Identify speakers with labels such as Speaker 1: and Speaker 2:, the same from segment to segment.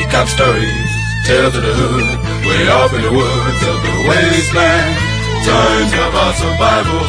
Speaker 1: recount stories, tales of the hood, way off in the woods of the wasteland. Times of our survival,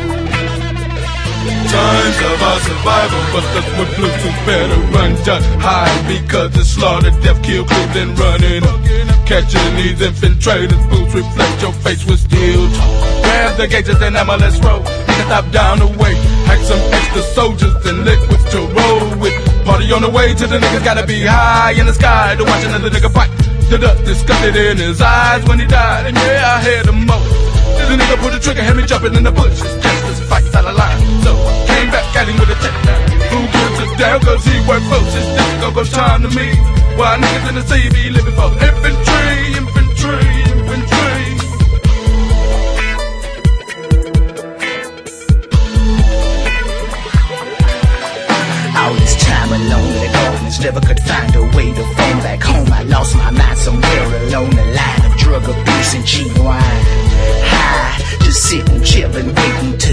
Speaker 1: times of our survival. Busters with Bluetooth better run just hide, because the slaughter, death, kill, Cleveland running up. Catching these infiltrators, boots reflect your face with steel toe. Grab the gauges and MLS roll, niggas stop down the way. Hack some extra soldiers and liquids to roll with. Party on the way to the niggas gotta be high in the sky to watch another nigga fight. The dust disgusted in his eyes when he died, and yeah, I had the most. This nigga pulled the trigger, had me jumping in the bushes, just this fight out of line. So came back at him with a check down. Who gives us down, cause he worked folks. It's this go time to me. While niggas in the CV living for infantry, infantry, infantry.
Speaker 2: All this time alone in the gardens, never could find a way to phone back home. I lost my mind somewhere along the line of drug abuse and cheap wine. High, just sitting, chilling, waiting to